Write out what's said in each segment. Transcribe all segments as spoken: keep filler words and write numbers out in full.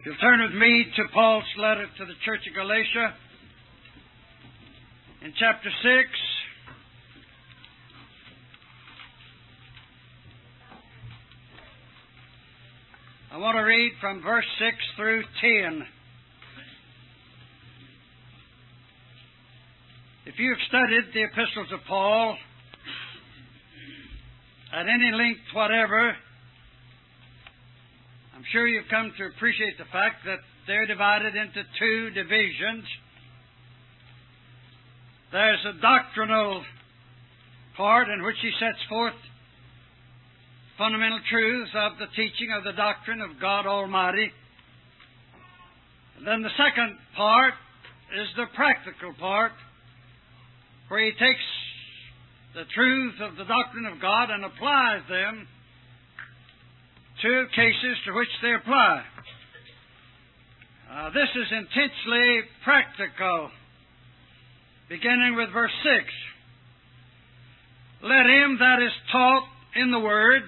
You'll turn with me to Paul's letter to the church of Galatia in chapter six. I want to read from verse six through ten. If you have studied the epistles of Paul at any length whatever, I'm sure you've come to appreciate the fact that they're divided into two divisions. There's a doctrinal part in which he sets forth fundamental truths of the teaching of the doctrine of God Almighty. And then the second part is the practical part, where he takes the truths of the doctrine of God and applies them to cases to which they apply. Uh, this is intensely practical, beginning with verse six. Let him that is taught in the word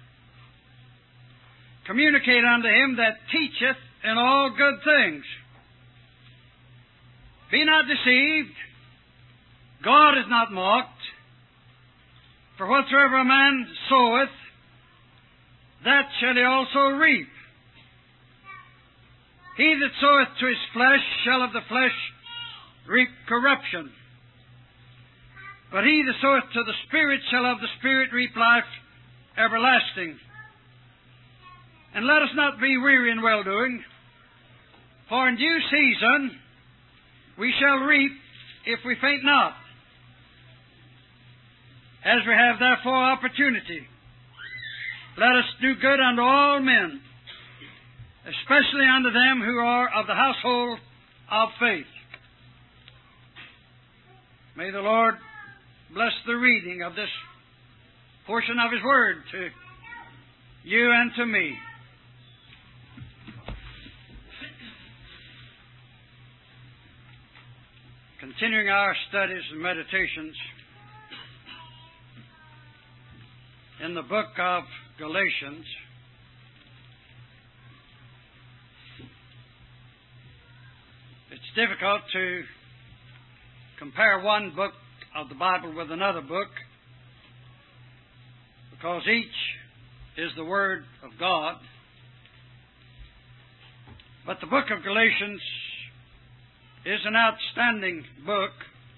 communicate unto him that teacheth in all good things. Be not deceived. God is not mocked. For whatsoever a man soweth, that shall he also reap. He that soweth to his flesh shall of the flesh reap corruption. But he that soweth to the Spirit shall of the Spirit reap life everlasting. And let us not be weary in well-doing, for in due season we shall reap if we faint not. As we have therefore opportunity, let us do good unto all men, especially unto them who are of the household of faith. May the Lord bless the reading of this portion of His Word to you and to me. Continuing our studies and meditations in the book of Galatians, it's difficult to compare one book of the Bible with another book, because each is the Word of God. But the book of Galatians is an outstanding book.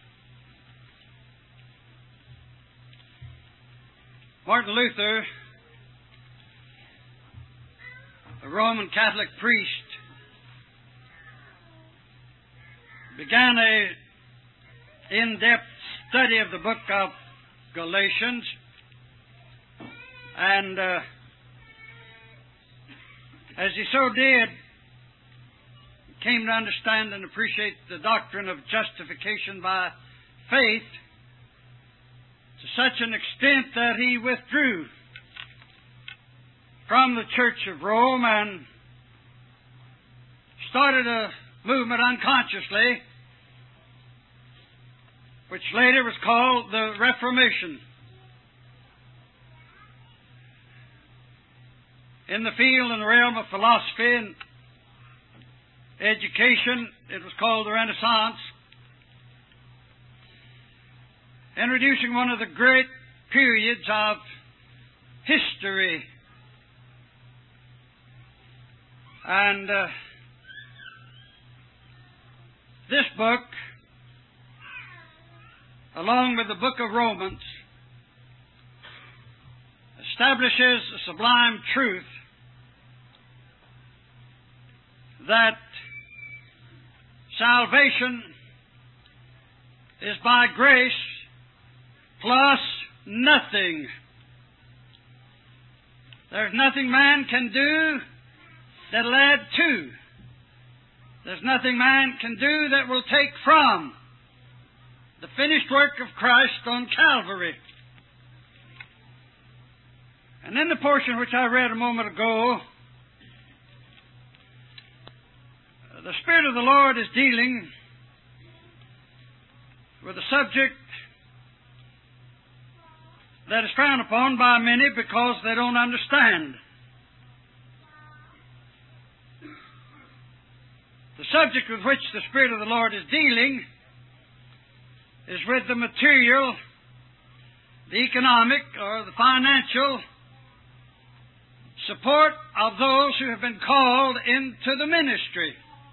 Martin Luther, a Roman Catholic priest, began a in-depth study of the book of Galatians, and uh, as he so did, came to understand and appreciate the doctrine of justification by faith to such an extent that he withdrew from the Church of Rome and started a movement unconsciously, which later was called the Reformation. In the field and the realm of philosophy and education, it was called the Renaissance, introducing one of the great periods of history. And uh, this book, along with the book of Romans, establishes a sublime truth that salvation is by grace plus nothing. There's nothing man can do that'll add to. There's nothing man can do that will take from the finished work of Christ on Calvary. And in the portion which I read a moment ago, the Spirit of the Lord is dealing with a subject that is frowned upon by many because they don't understand. The subject with which the Spirit of the Lord is dealing is with the material, the economic, or the financial support of those who have been called into the ministry.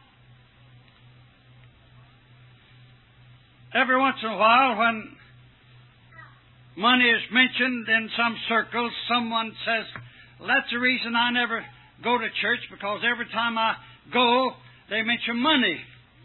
Every once in a while, when money is mentioned in some circles, someone says, well, that's the reason I never go to church, because every time I go, they mention money.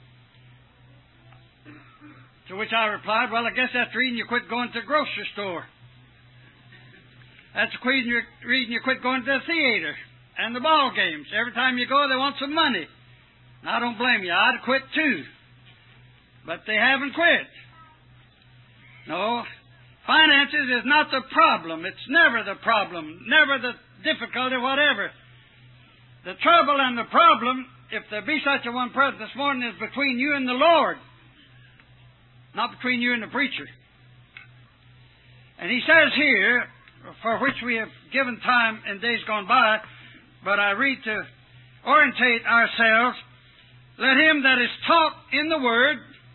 To which I replied, well, I guess that's the reason you quit going to the grocery store. That's the reason you quit going to the theater and the ball games. Every time you go, they want some money. Now, I don't blame you. I'd quit too. But they haven't quit. No, finances is not the problem. It's never the problem, never the difficulty, whatever. The trouble and the problem, if there be such a one present this morning, is between you and the Lord, not between you and the preacher. And he says here, for which we have given time in days gone by, but I read to orientate ourselves, let him that is taught in the Word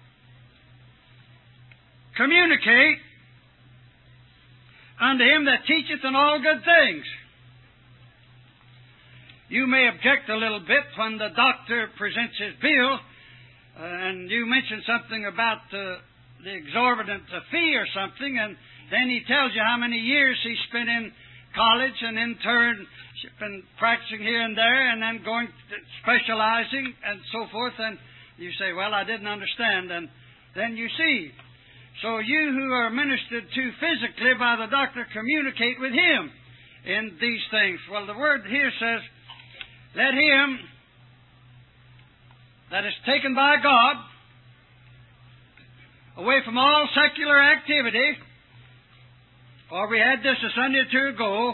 communicate unto him that teacheth in all good things. You may object a little bit when the doctor presents his bill, uh, and you mention something about uh, the exorbitant uh, fee or something, and then he tells you how many years he spent in college and internship and practicing here and there, and then going to specializing and so forth, and you say, well, I didn't understand, and then you see. So you who are ministered to physically by the doctor, communicate with him in these things. Well, the word here says, let him that is taken by God away from all secular activity, for we had this a Sunday or two ago,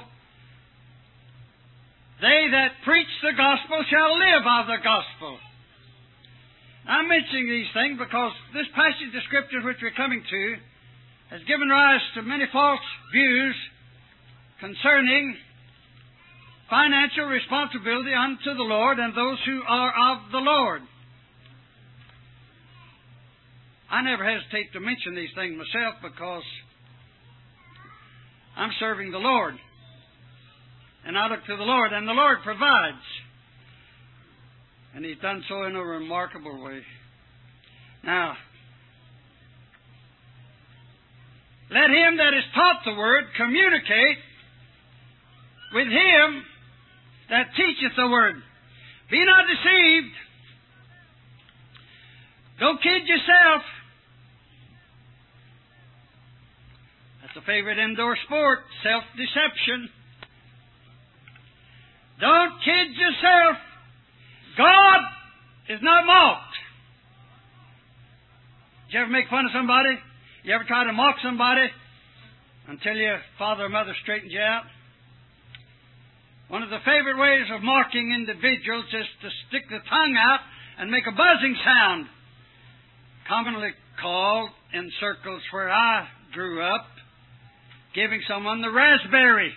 they that preach the gospel shall live of the gospel. I'm mentioning these things because this passage of Scripture which we're coming to has given rise to many false views concerning financial responsibility unto the Lord and those who are of the Lord. I never hesitate to mention these things myself because I'm serving the Lord. And I look to the Lord, and the Lord provides. And He's done so in a remarkable way. Now, let him that is taught the Word communicate with him that teacheth the Word. Be not deceived. Don't kid yourself. That's a favorite indoor sport, self-deception. Don't kid yourself. God is not mocked. Did you ever make fun of somebody? You ever try to mock somebody until your father or mother straightened you out? One of the favorite ways of mocking individuals is to stick the tongue out and make a buzzing sound, commonly called, in circles where I grew up, giving someone the raspberry.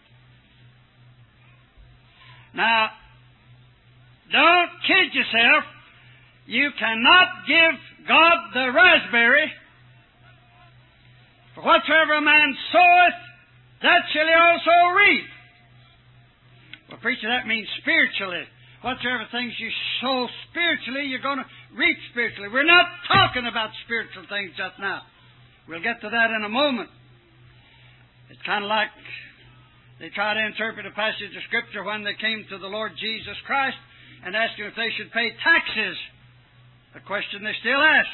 Now, don't kid yourself. You cannot give God the raspberry. For whatsoever a man soweth, that shall he also reap. Well, preacher, that means spiritually. Whatsoever things you sow spiritually, you're going to reap spiritually. We're not talking about spiritual things just now. We'll get to that in a moment. It's kind of like they try to interpret a passage of Scripture when they came to the Lord Jesus Christ and asked Him if they should pay taxes. A question they still ask.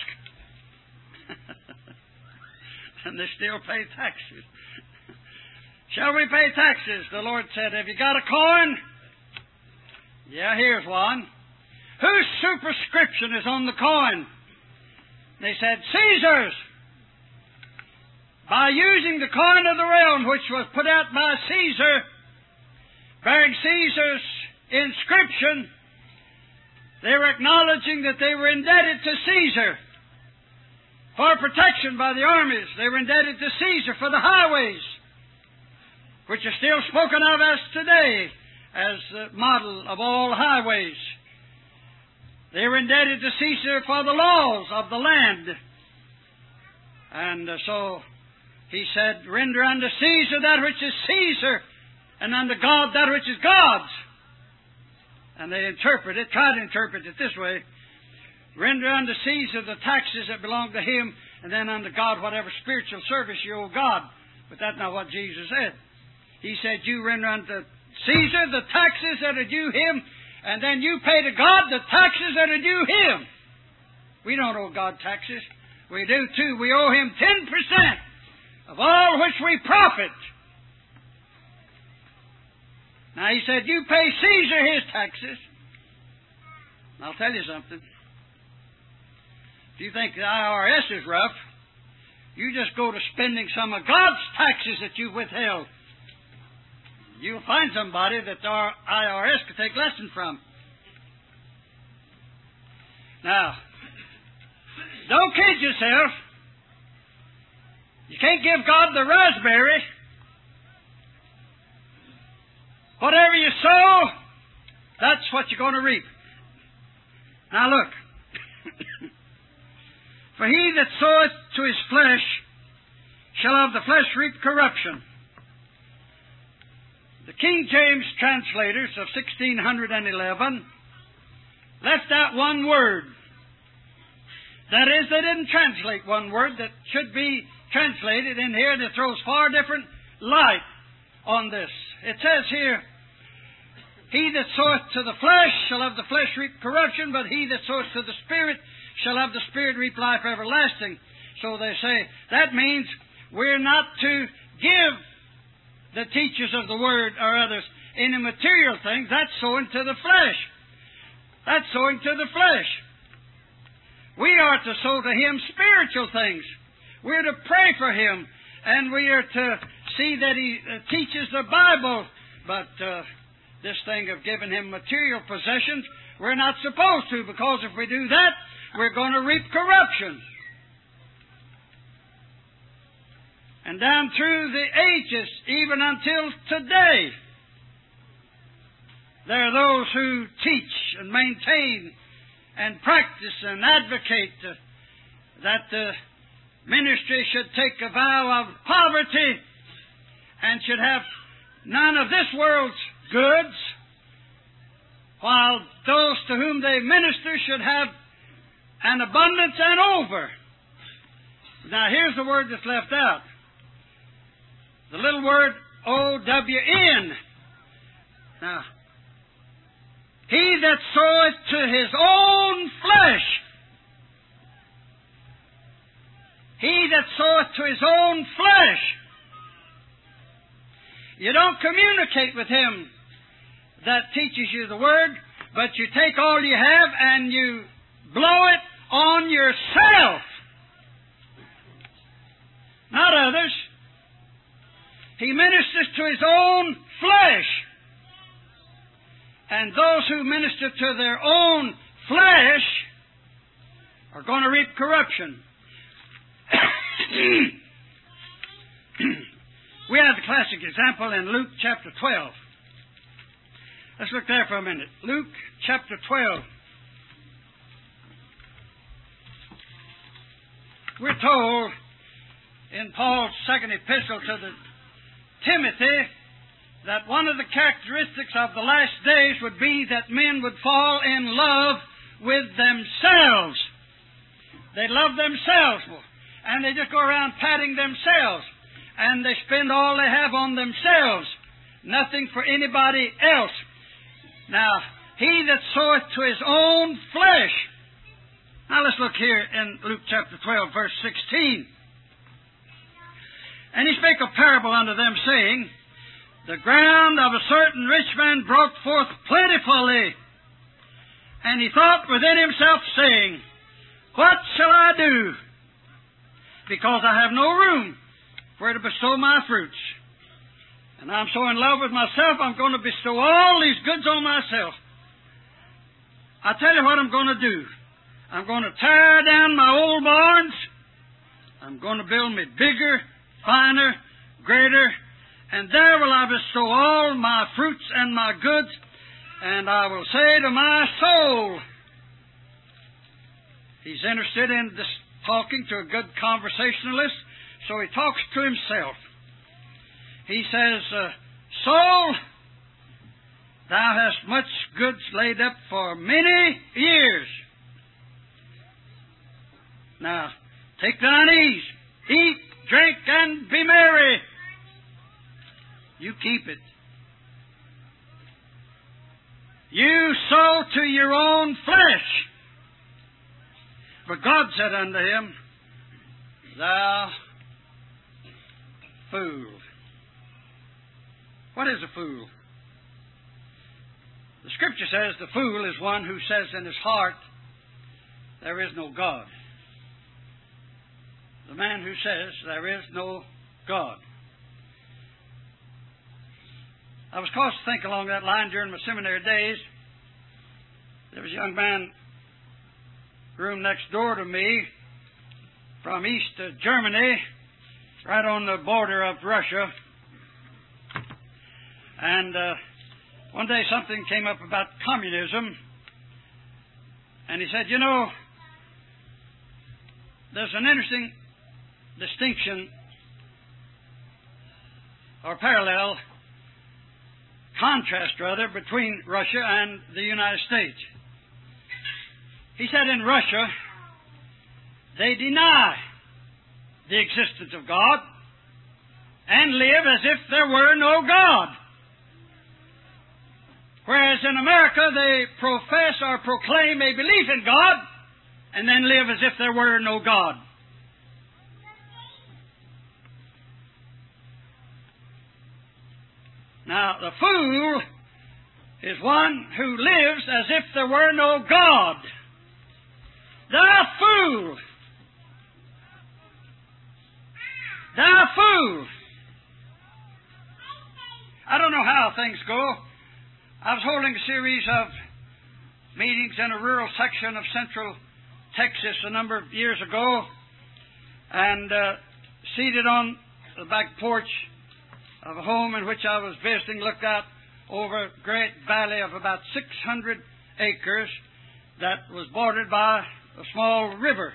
And they still pay taxes. Shall we pay taxes? The Lord said, have you got a coin? Yeah, here's one. Whose superscription is on the coin? They said, Caesar's. By using the coin of the realm, which was put out by Caesar, bearing Caesar's inscription, they were acknowledging that they were indebted to Caesar for protection by the armies. They were indebted to Caesar for the highways, which are still spoken of as today as the model of all highways. They were indebted to Caesar for the laws of the land. And uh, so he said, render unto Caesar that which is Caesar, and unto God that which is God's. And they interpret it, try to interpret it this way. Render unto Caesar the taxes that belong to him, and then unto God whatever spiritual service you owe God. But that's not what Jesus said. He said, you render unto Caesar the taxes that are due him, and then you pay to God the taxes that are due him. We don't owe God taxes. We do too. We owe him ten percent of all which we profit. Now he said, you pay Caesar his taxes. I'll tell you something. If you think the I R S is rough, you just go to spending some of God's taxes that you've withheld. You'll find somebody that the I R S could take lesson from. Now, don't kid yourself. You can't give God the raspberry. Whatever you sow, that's what you're going to reap. Now look. For he that soweth to his flesh shall of the flesh reap corruption. The King James translators of sixteen eleven left out one word. That is, they didn't translate one word that should be translated in here that throws far different light on this. It says here, he that soweth to the flesh shall of the flesh reap corruption, but he that soweth to the Spirit shall of the Spirit reap life everlasting. So they say, that means we're not to give the teachers of the Word or others any material things. That's sowing to the flesh. That's sowing to the flesh. We are to sow to Him spiritual things. We're to pray for Him, and we are to see that He uh, teaches the Bible. But uh, this thing of giving Him material possessions, we're not supposed to, because if we do that, we're going to reap corruption. And down through the ages, even until today, there are those who teach and maintain and practice and advocate uh, that the ministry should take a vow of poverty and should have none of this world's goods, while those to whom they minister should have an abundance and over. Now here's the word that's left out. The little word O W N. Now, he that soweth to his own flesh. He that soweth to his own flesh. You don't communicate with him that teaches you the Word, but you take all you have and you blow it on yourself. Not others. He ministers to his own flesh. And those who minister to their own flesh are going to reap corruption. We have the classic example in Luke chapter twelve. Let's look there for a minute. Luke chapter twelve. We're told in Paul's second epistle to the Timothy that one of the characteristics of the last days would be that men would fall in love with themselves. They love themselves, and they just go around patting themselves, and they spend all they have on themselves, nothing for anybody else. Now, he that soweth to his own flesh. Now let's look here in Luke chapter twelve, verse sixteen. And he spake a parable unto them, saying, the ground of a certain rich man brought forth plentifully. And he thought within himself, saying, what shall I do? Because I have no room where to bestow my fruits. And I'm so in love with myself, I'm going to bestow all these goods on myself. I tell you what I'm going to do. I'm going to tear down my old barns. I'm going to build me bigger, finer, greater, and there will I bestow all my fruits and my goods, and I will say to my soul, He's interested in this talking to a good conversationalist, so he talks to himself. He says, uh, Soul, thou hast much goods laid up for many years. Now, take thine ease, eat, drink, and be merry. You keep it. You sow to your own flesh. But God said unto him, Thou fool. What is a fool? The Scripture says the fool is one who says in his heart, There is no God. The man who says, There is no God. I was caused to think along that line during my seminary days. There was a young man, room next door to me, from east of Germany, right on the border of Russia. And uh, one day something came up about communism, and he said, you know, there's an interesting distinction or parallel, contrast rather, between Russia and the United States. He said in Russia, they deny the existence of God and live as if there were no God. Whereas in America, they profess or proclaim a belief in God and then live as if there were no God. Now, the fool is one who lives as if there were no God. Thou fool! Thou fool! I don't know how things go. I was holding a series of meetings in a rural section of central Texas a number of years ago, and uh, seated on the back porch of a home in which I was visiting, looked out over a great valley of about six hundred acres that was bordered by a small river.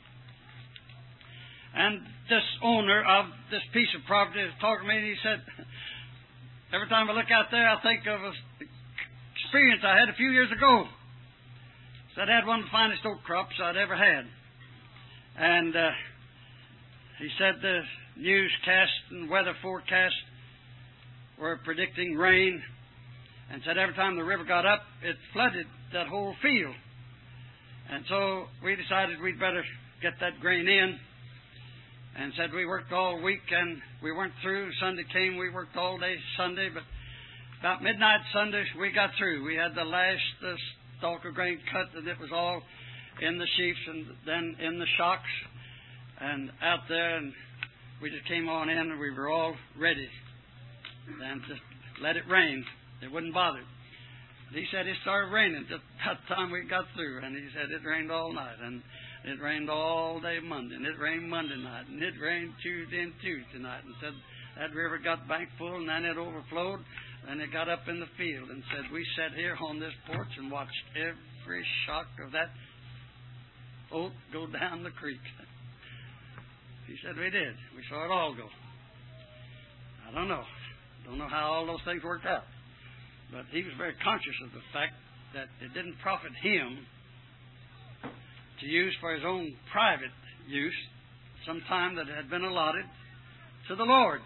And this owner of this piece of property was talking to me, and he said, every time I look out there, I think of an experience I had a few years ago. So I had one of the finest oak crops I'd ever had. And uh, he said the newscast and weather forecast were predicting rain, and said every time the river got up, it flooded that whole field. And so we decided we'd better get that grain in, and said we worked all week, and we weren't through. Sunday came, we worked all day Sunday, but about midnight Sunday we got through. We had the last the stalk of grain cut, and it was all in the sheaves and then in the shocks and out there, and we just came on in, and we were all ready. And just let it rain. It wouldn't bother. He said it started raining just about the time we got through, and he said it rained all night, and it rained all day Monday, and it rained Monday night, and it rained Tuesday and Tuesday night, and said that river got bank full, and then it overflowed, and it got up in the field, and said we sat here on this porch and watched every shock of that oat go down the creek. He said we did. We saw it all go. I don't know. Don't know how all those things worked out. But he was very conscious of the fact that it didn't profit him to use for his own private use some time that had been allotted to the Lord.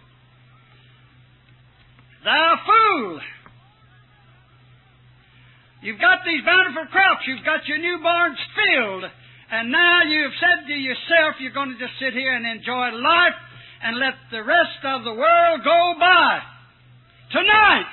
Thou fool! You've got these bountiful crops. You've got your newborns filled. And now you've said to yourself, you're going to just sit here and enjoy life and let the rest of the world go by. Tonight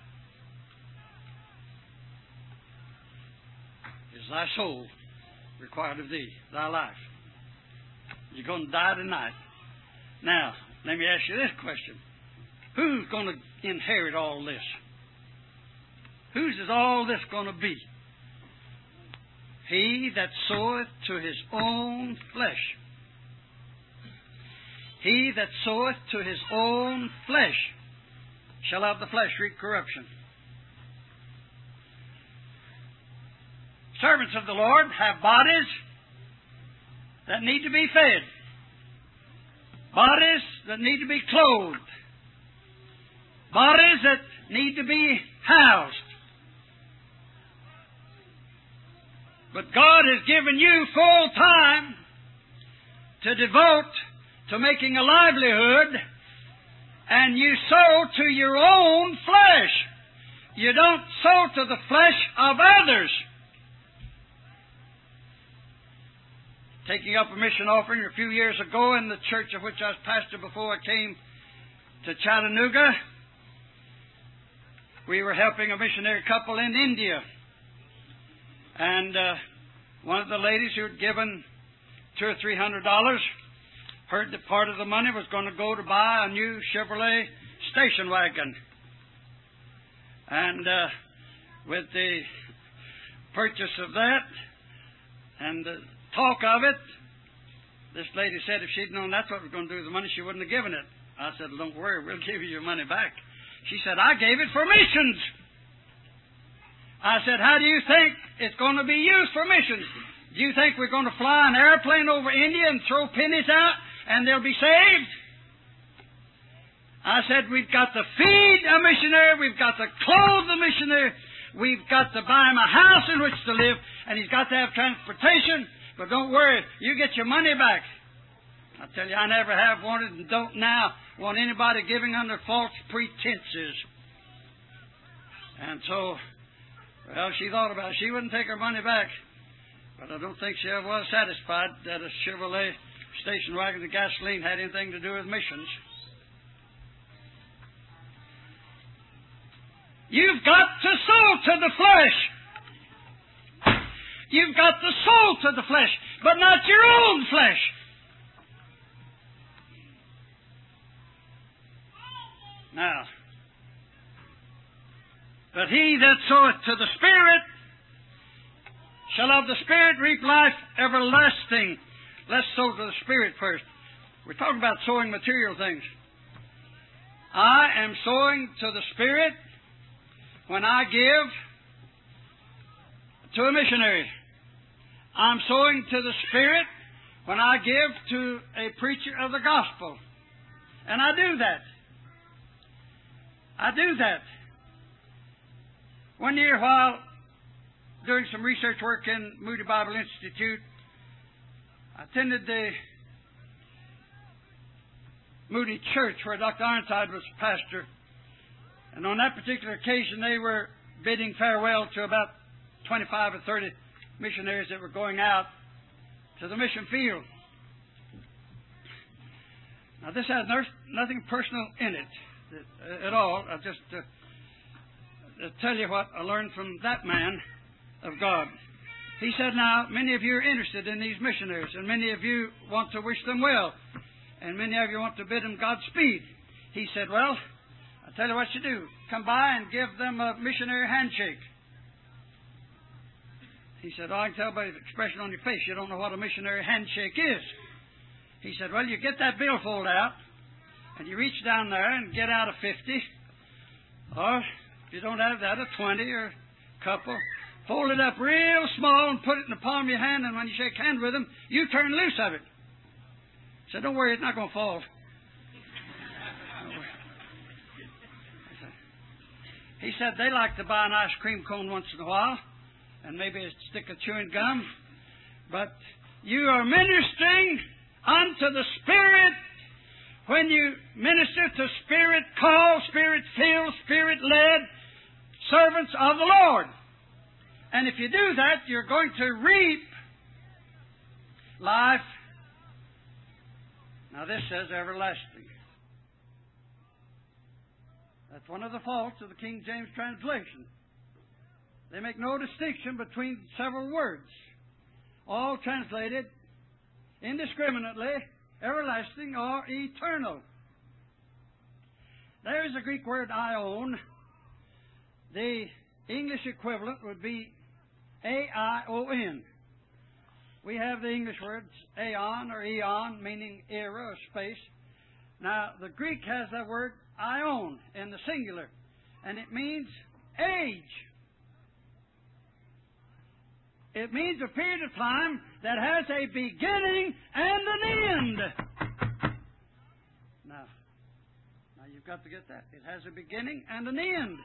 is thy soul required of thee, thy life. You're going to die tonight. Now, let me ask you this question. Who's going to inherit all this? Whose is all this going to be? He that soweth to his own flesh. He that soweth to his own flesh shall of the flesh reap corruption. Servants of the Lord have bodies, that need to be fed, bodies that need to be clothed, bodies that need to be housed. But God has given you full time to devote to making a livelihood, and you sow to your own flesh. You don't sow to the flesh of others. Taking up a mission offering a few years ago in the church of which I was pastor before I came to Chattanooga, we were helping a missionary couple in India. And uh, one of the ladies who had given two or three hundred dollars heard that part of the money was going to go to buy a new Chevrolet station wagon. And uh, with the purchase of that and the talk of it, this lady said if she'd known that's what was going to do with the money, she wouldn't have given it. I said, don't worry, we'll give you your money back. She said, I gave it for missions. I said, how do you think it's going to be used for missions? Do you think we're going to fly an airplane over India and throw pennies out and they'll be saved? I said, we've got to feed a missionary, we've got to clothe the missionary, we've got to buy him a house in which to live, and he's got to have transportation. But don't worry, you get your money back. I tell you, I never have wanted and don't now want anybody giving under false pretenses. And so, well, she thought about it. She wouldn't take her money back. But I don't think she ever was satisfied that a Chevrolet station wagon and gasoline had anything to do with missions. You've got to sow to the flesh. You've got to sow to the flesh, but not your own flesh. Now, but he that soweth to the Spirit shall of the Spirit reap life everlasting. Let's sow to the Spirit first. We're talking about sowing material things. I am sowing to the Spirit when I give to a missionary. I'm sowing to the Spirit when I give to a preacher of the gospel. And I do that. I do that. One year while doing some research work in Moody Bible Institute, I attended the Moody Church where Doctor Ironside was pastor. And on that particular occasion, they were bidding farewell to about twenty-five or thirty missionaries that were going out to the mission field. Now, this has nothing personal in it at all. I just uh, tell you what I learned from that man of God. He said, now, many of you are interested in these missionaries, and many of you want to wish them well, and many of you want to bid them Godspeed. He said, well, I'll tell you what you do. Come by and give them a missionary handshake. He said, oh, I can tell by the expression on your face you don't know what a missionary handshake is. He said, well, you get that billfold out, and you reach down there and get out a fifty, or if you don't have that, a twenty or a couple. Fold it up real small and put it in the palm of your hand, and when you shake hands with them, you turn loose of it. He said, don't worry, it's not going to fall. He said they like to buy an ice cream cone once in a while, and maybe a stick of chewing gum, but you are ministering unto the Spirit when you minister to Spirit-called, Spirit-filled, Spirit-led servants of the Lord. And if you do that, you're going to reap life. Now this says everlasting. That's one of the faults of the King James translation. They make no distinction between several words, all translated indiscriminately, everlasting or eternal. There is a Greek word, aion. The English equivalent would be A I O N. We have the English words aeon or eon, meaning era or space. Now, the Greek has that word aion in the singular, and it means age. It means a period of time that has a beginning and an end. Now, now you've got to get that. It has a beginning and an end.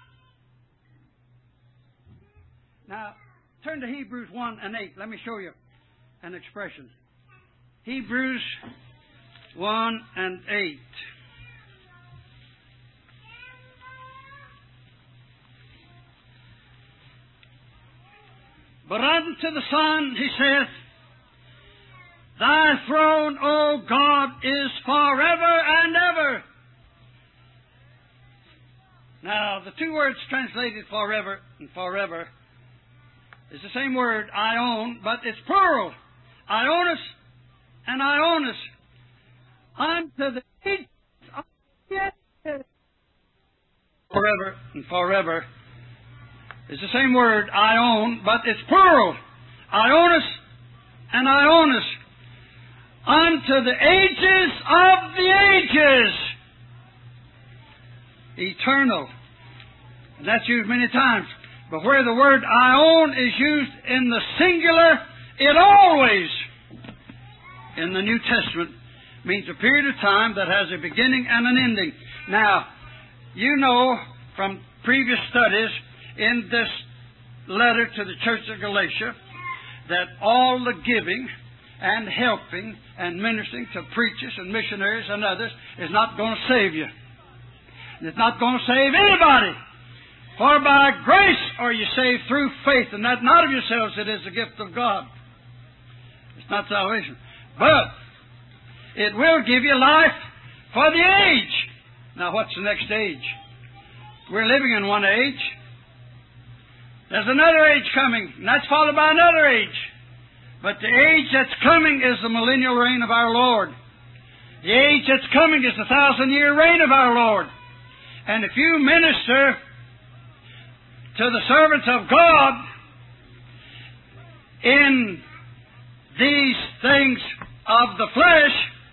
Now, turn to Hebrews one and eight. Let me show you an expression. Hebrews one and eight. But unto the Son, he saith, Thy throne, O God, is forever and ever. Now, the two words translated forever and forever is the same word, Ion, but it's plural. Ionis and Ionis. Unto the ages of the ages. Forever and forever is the same word, Ion, but it's plural. Ionis and Ionis. Unto the ages of the ages. Eternal. And that's used many times. But where the word Ion is used in the singular, it always, in the New Testament, means a period of time that has a beginning and an ending. Now, you know from previous studies in this letter to the Church of Galatia that all the giving and helping and ministering to preachers and missionaries and others is not going to save you. It's not going to save anybody. For by grace are you saved through faith, and that not of yourselves, it is the gift of God. It's not salvation. But it will give you life for the age. Now, what's the next age? We're living in one age. There's another age coming, and that's followed by another age. But the age that's coming is the millennial reign of our Lord. The age that's coming is the thousand-year reign of our Lord. And if you minister to the servants of God in these things of the flesh,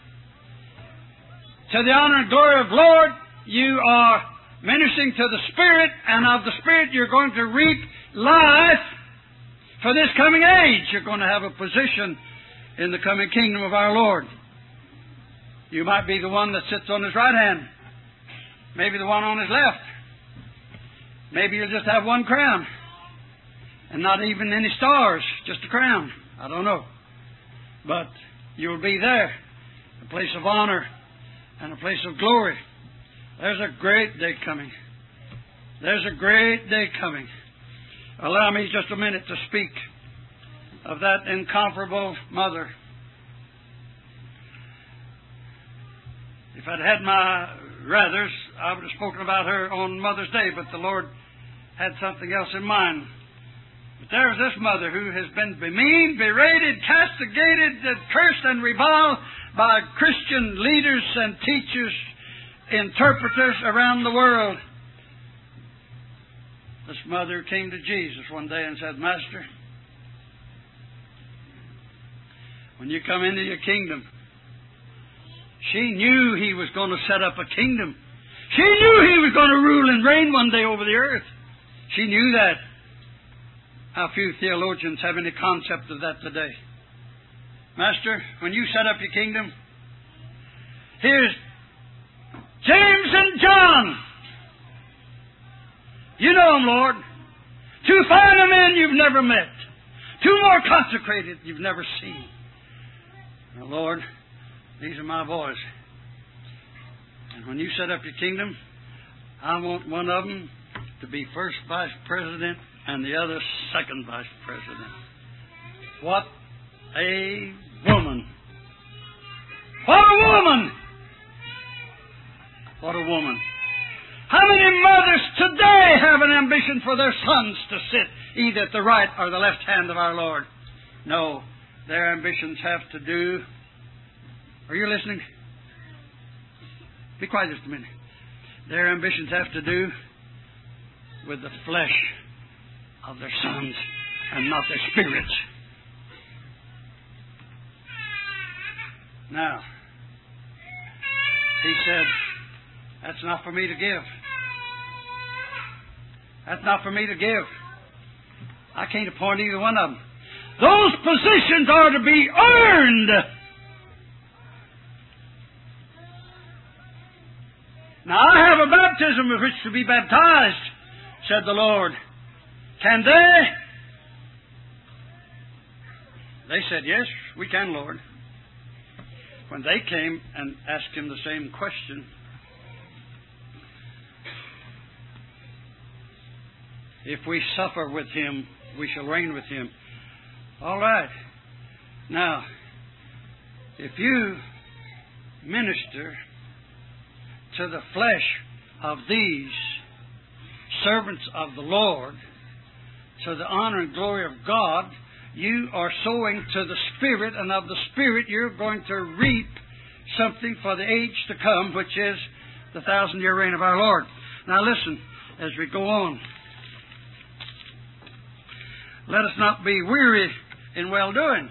to the honor and glory of the Lord, you are ministering to the Spirit, and of the Spirit you're going to reap life for this coming age. You're going to have a position in the coming kingdom of our Lord. You might be the one that sits on His right hand. Maybe the one on His left. Maybe you'll just have one crown. And not even any stars, just a crown. I don't know. But you'll be there. A place of honor and a place of glory. There's a great day coming. There's a great day coming. Allow me just a minute to speak of that incomparable mother. If I'd had my rathers, I would have spoken about her on Mother's Day, but the Lord had something else in mind. But there's this mother who has been bemeaned, berated, castigated, cursed, and reviled by Christian leaders and teachers, interpreters around the world. This mother came to Jesus one day and said, Master, when you come into your kingdom, she knew He was going to set up a kingdom. She knew He was going to rule and reign one day over the earth. She knew that. How few theologians have any concept of that today. Master, when you set up your kingdom, here's James and John. You know them, Lord. Two finer men you've never met. Two more consecrated you've never seen. Now, Lord, these are my boys. And when you set up your kingdom, I want one of them to be first vice president and the other second vice president. What a woman. What a woman. What a woman. How many mothers today have an ambition for their sons to sit either at the right or the left hand of our Lord? No, their ambitions have to do... Are you listening? Be quiet just a minute. Their ambitions have to do with the flesh of their sons and not their spirits. Now, he said, that's not for me to give. That's not for me to give. I can't appoint either one of them. Those positions are to be earned. Now, I have a baptism with which to be baptized, said the Lord. Can they? They said, yes, we can, Lord. When they came and asked Him the same question, if we suffer with Him, we shall reign with Him. All right. Now, if you minister to the flesh of these servants of the Lord, to the honor and glory of God, you are sowing to the Spirit, and of the Spirit you're going to reap something for the age to come, which is the thousand-year reign of our Lord. Now listen, as we go on. Let us not be weary in well-doing.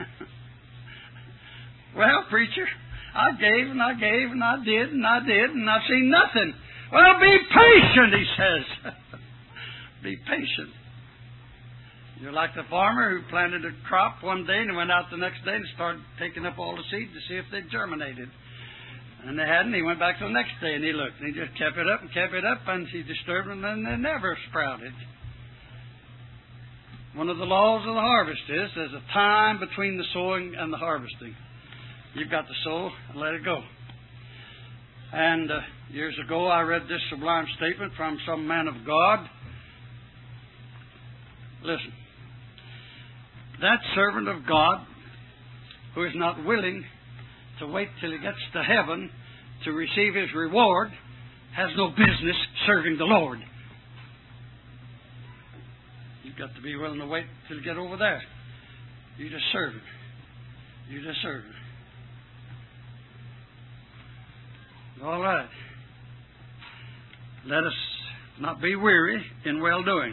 Well, preacher, I gave and I gave and I did and I did and I've seen nothing. Well, be patient, he says. Be patient. You're like the farmer who planted a crop one day and went out the next day and started taking up all the seed to see if they germinated. And they hadn't. He went back the next day and he looked. And he just kept it up and kept it up, and he disturbed them, and they never sprouted. One of the laws of the harvest is there's a time between the sowing and the harvesting. You've got to sow and let it go. And uh, years ago I read this sublime statement from some man of God. Listen. That servant of God who is not willing to wait till he gets to heaven to receive his reward has no business serving the Lord. You've got to be willing to wait till you get over there. You just serve him. You just serve him. All right. Let us not be weary in well-doing.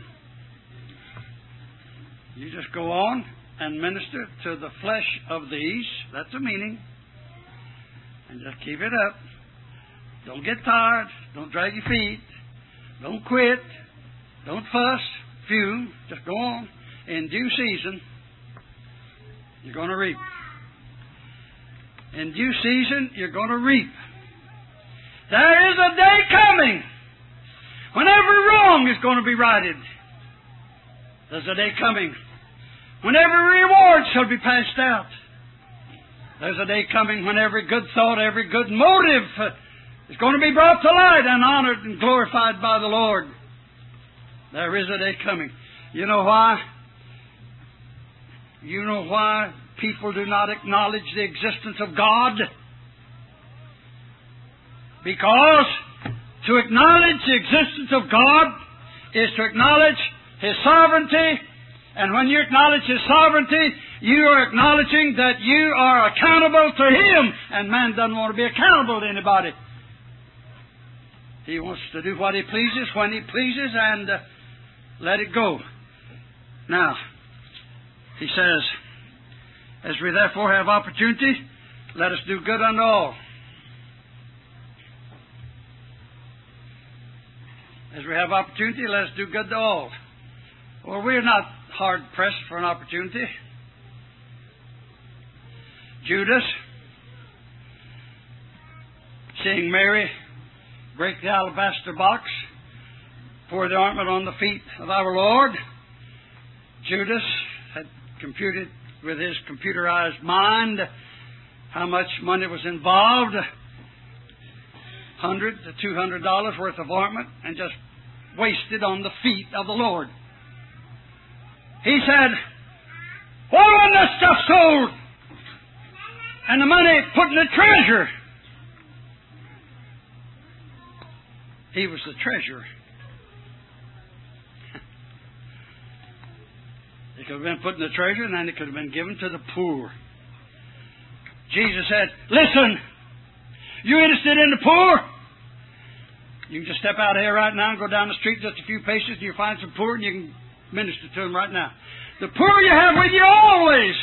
You just go on and minister to the flesh of these. That's the meaning. And just keep it up. Don't get tired. Don't drag your feet. Don't quit. Don't fuss. Fume. Just go on. In due season, you're going to reap. In due season, you're going to reap. There is a day coming when every wrong is going to be righted. There's a day coming when every reward shall be passed out. There's a day coming when every good thought, every good motive is going to be brought to light and honored and glorified by the Lord. There is a day coming. You know why? You know why people do not acknowledge the existence of God? Because to acknowledge the existence of God is to acknowledge His sovereignty. And when you acknowledge His sovereignty, you are acknowledging that you are accountable to Him. And man doesn't want to be accountable to anybody. He wants to do what He pleases, when He pleases, and uh, let it go. Now, he says, as we therefore have opportunity, let us do good unto all. As we have opportunity, let us do good to all. Well, we're not hard-pressed for an opportunity. Judas, seeing Mary break the alabaster box, pour the ointment on the feet of our Lord, Judas had computed with his computerized mind how much money was involved, one hundred to two hundred dollars worth of ointment, and just wasted on the feet of the Lord. He said, why wasn't that stuff sold and the money put in the treasure? He was the treasurer. It could have been put in the treasure, and then it could have been given to the poor. Jesus said, listen, you interested in the poor? You can just step out of here right now and go down the street just a few paces, and you'll find some poor, and you can minister to them right now. The poor you have with you always.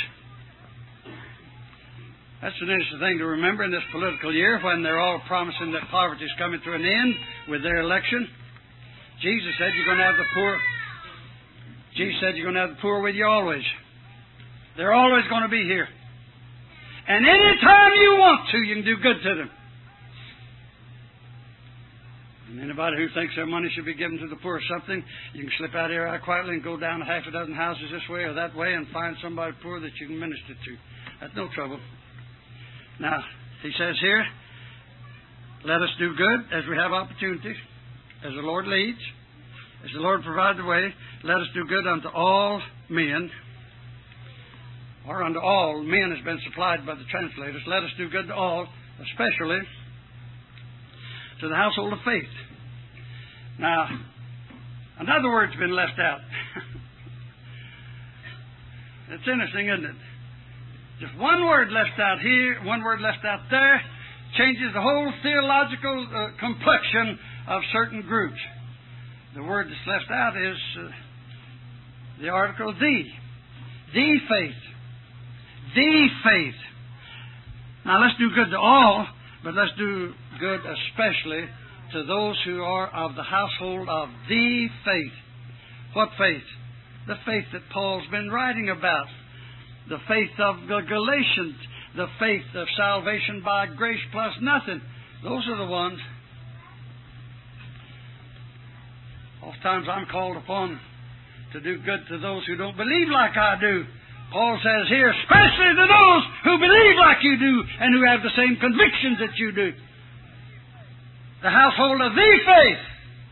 That's an interesting thing to remember in this political year when they're all promising that poverty is coming to an end with their election. Jesus said you're going to have the poor. Jesus said you're going to have the poor with you always. They're always going to be here. And any time you want to, you can do good to them. And anybody who thinks their money should be given to the poor or something, you can slip out here right quietly and go down a half a dozen houses this way or that way and find somebody poor that you can minister to. That's no trouble. Now, he says here, let us do good as we have opportunities, as the Lord leads, as the Lord provides the way. Let us do good unto all men, or unto all men has been supplied by the translators. Let us do good to all, especially to the household of faith. Now, another word's been left out. It's interesting, isn't it? Just one word left out here, one word left out there, changes the whole theological uh, complexion of certain groups. The word that's left out is uh, the article the. The faith. The faith. Now let's do good to all, but let's do good especially to those who are of the household of the faith. What faith? The faith that Paul's been writing about. The faith of the Galatians. The faith of salvation by grace plus nothing. Those are the ones. Oftentimes I'm called upon to do good to those who don't believe like I do. Paul says here, especially to those who believe like you do and who have the same convictions that you do. The household of the faith.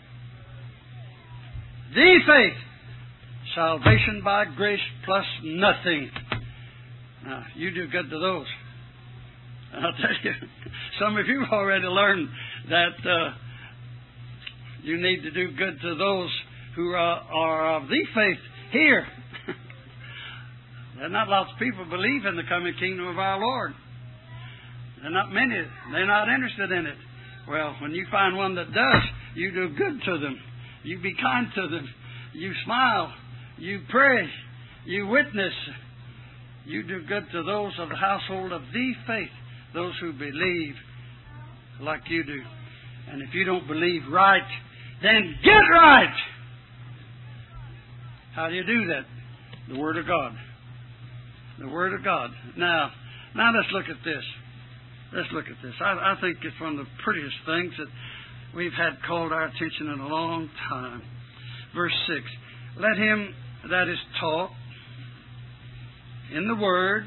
The faith. Salvation by grace plus nothing. Now, you do good to those. I'll tell you, some of you have already learned that uh, you need to do good to those who are, are of the faith here. There are not lots of people who believe in the coming kingdom of our Lord. There are not many. They're not interested in it. Well, when you find one that does, you do good to them. You be kind to them. You smile. You pray. You witness. You do good to those of the household of the faith, those who believe like you do. And if you don't believe right, then get right. How do you do that? The Word of God. The Word of God. Now, now let's look at this. Let's look at this. I, I think it's one of the prettiest things that we've had called our attention in a long time. Verse six. Let him that is taught in the Word,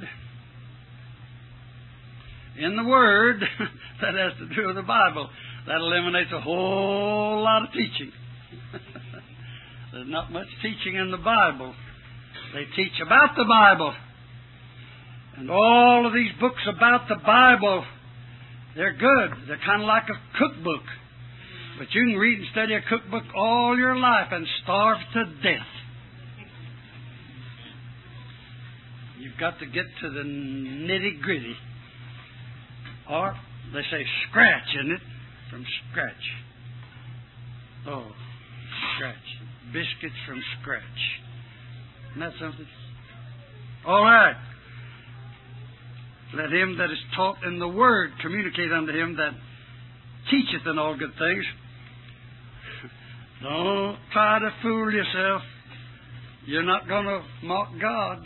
in the Word, that has to do with the Bible. That eliminates a whole lot of teaching. There's not much teaching in the Bible. They teach about the Bible. And all of these books about the Bible, they're good. They're kind of like a cookbook. But you can read and study a cookbook all your life and starve to death. You've got to get to the nitty-gritty. Or, they say scratch, isn't it? From scratch. Oh, scratch. Biscuits from scratch. Isn't that something? All right. Let him that is taught in the Word communicate unto him that teacheth in all good things. Don't try to fool yourself. You're not going to mock God.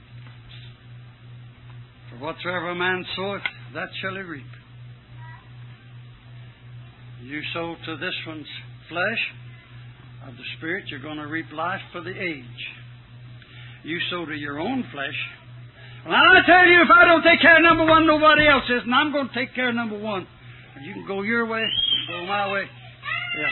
For whatsoever a man soweth, that shall he reap. You sow to this one's flesh of the Spirit, you're going to reap life for the age. You sow to your own flesh. Well, I tell you, if I don't take care of number one, nobody else is, and I'm going to take care of number one. You can go your way, you can go my way. Yeah.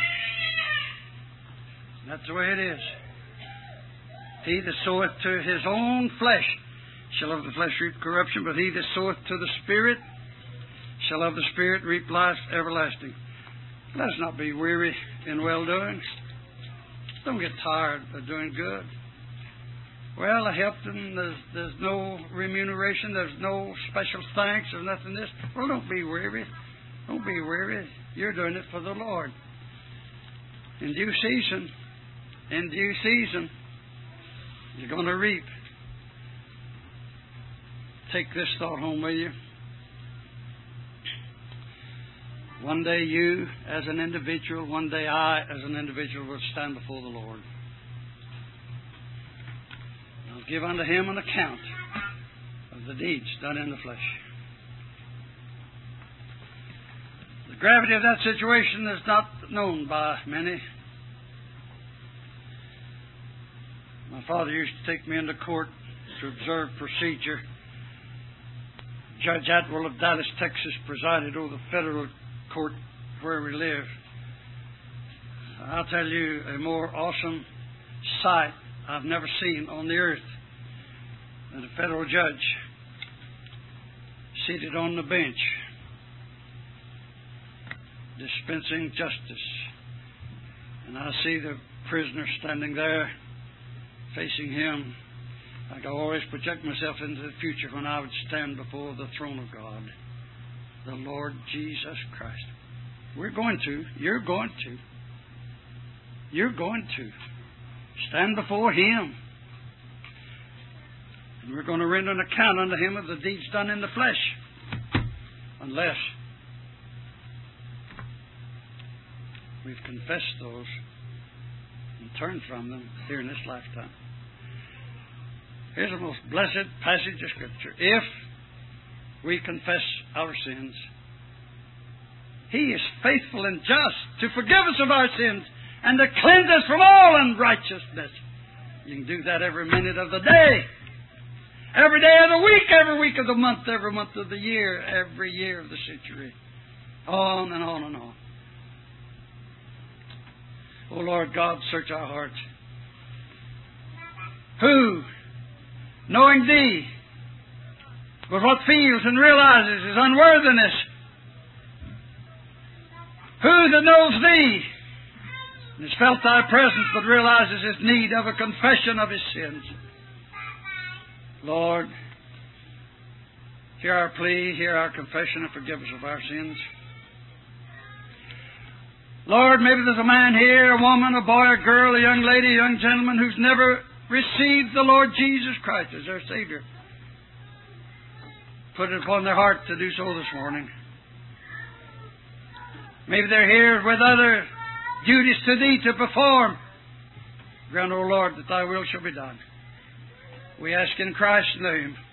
That's the way it is. He that soweth to his own flesh shall of the flesh reap corruption, but he that soweth to the Spirit shall of the Spirit reap life everlasting. Let us not be weary in well-doing. Don't get tired of doing good. Well, I helped them. There's, there's no remuneration. There's no special thanks. There's nothing this. Well, don't be weary. Don't be weary. You're doing it for the Lord. In due season, in due season, you're going to reap. Take this thought home with you. One day you, as an individual, one day I, as an individual, will stand before the Lord. I'll give unto Him an account of the deeds done in the flesh. The gravity of that situation is not known by many. My father used to take me into court to observe procedure. Judge Atwell of Dallas, Texas, presided over the federal court where we live. I'll tell you, a more awesome sight I've never seen on the earth than a federal judge seated on the bench dispensing justice. And I see the prisoner standing there facing him. I can always project myself into the future when I would stand before the throne of God, the Lord Jesus Christ. We're going to. You're going to. You're going to stand before Him. And we're going to render an account unto Him of the deeds done in the flesh. Unless we've confessed those and turned from them here in this lifetime. Here's the most blessed passage of Scripture. If we confess our sins, He is faithful and just to forgive us of our sins and to cleanse us from all unrighteousness. You can do that every minute of the day, every day of the week, every week of the month, every month of the year, every year of the century. On and on and on. O Lord God, search our hearts. Who, knowing Thee, with what feels and realizes His unworthiness, who that knows Thee and has felt Thy presence but realizes his need of a confession of his sins. Lord, hear our plea, hear our confession, and forgive us of our sins. Lord, maybe there's a man here, a woman, a boy, a girl, a young lady, a young gentleman who's never received the Lord Jesus Christ as their Savior. Put it upon their heart to do so this morning. Maybe they're here with other duties to Thee to perform. Grant, O Lord, that Thy will shall be done. We ask in Christ's name.